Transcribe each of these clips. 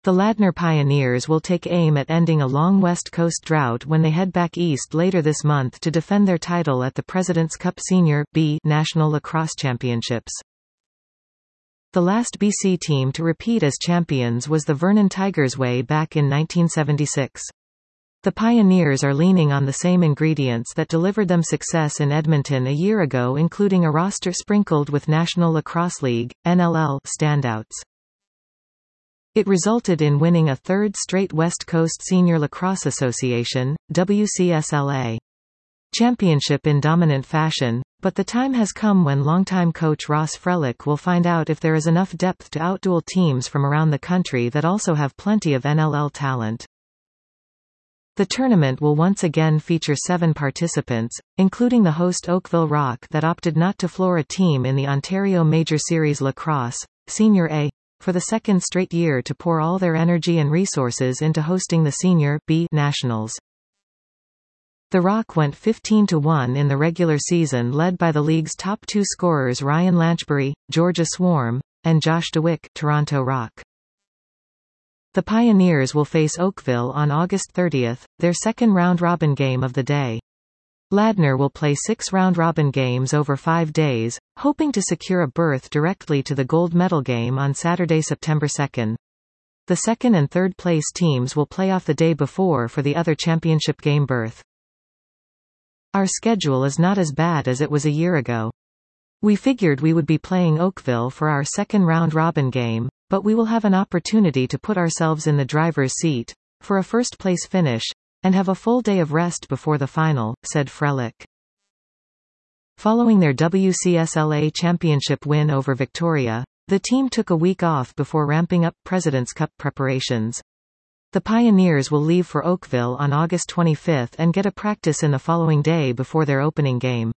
The Ladner Pioneers will take aim at ending a long West Coast drought when they head back east later this month to defend their title at the President's Cup Senior B National Lacrosse Championships. The last BC team to repeat as champions was the Vernon Tigers way back in 1976. The Pioneers are leaning on the same ingredients that delivered them success in Edmonton a year ago, including a roster sprinkled with National Lacrosse League, NLL, standouts. It resulted in winning a third straight West Coast Senior Lacrosse Association, WCSLA, championship in dominant fashion, but the time has come when longtime coach Ross Frelick will find out if there is enough depth to outduel teams from around the country that also have plenty of NLL talent. The tournament will once again feature 7 participants, including the host Oakville Rock that opted not to floor a team in the Ontario Major Series Lacrosse, Senior A, for the second straight year to pour all their energy and resources into hosting the Senior B Nationals. The Rock went 15-1 in the regular season, led by the league's top 2 scorers Ryan Lanchbury, Georgia Swarm, and Josh DeWick, Toronto Rock. The Pioneers will face Oakville on August 30, their second round-robin game of the day. Ladner will play 6 round-robin games over 5 days, hoping to secure a berth directly to the gold medal game on Saturday, September 2. The second and third place teams will play off the day before for the other championship game berth. Our schedule is not as bad as it was a year ago. We figured we would be playing Oakville for our second round-robin game, but we will have an opportunity to put ourselves in the driver's seat, for a first-place finish, and have a full day of rest before the final, said Frelick. Following their WCSLA championship win over Victoria, the team took a week off before ramping up President's Cup preparations. The Pioneers will leave for Oakville on August 25 and get a practice in the following day before their opening game.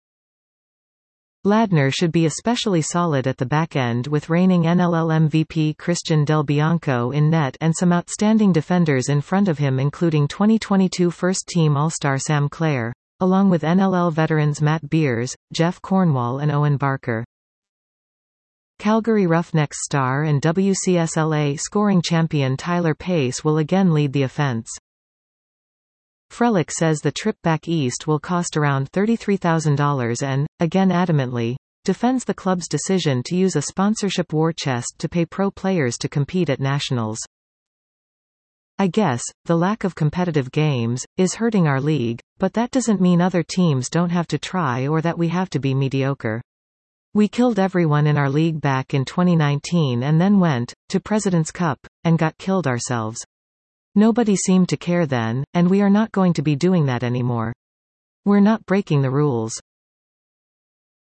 Ladner should be especially solid at the back end with reigning NLL MVP Christian Del Bianco in net and some outstanding defenders in front of him, including 2022 first-team All-Star Sam Clare, along with NLL veterans Matt Beers, Jeff Cornwall and Owen Barker. Calgary Roughnecks star and WCSLA scoring champion Tyler Pace will again lead the offense. Frelick says the trip back east will cost around $33,000 and, again adamantly, defends the club's decision to use a sponsorship war chest to pay pro players to compete at nationals. I guess, the lack of competitive games, is hurting our league, but that doesn't mean other teams don't have to try or that we have to be mediocre. We killed everyone in our league back in 2019 and then went to President's Cup, and got killed ourselves. Nobody seemed to care then, and we are not going to be doing that anymore. We're not breaking the rules.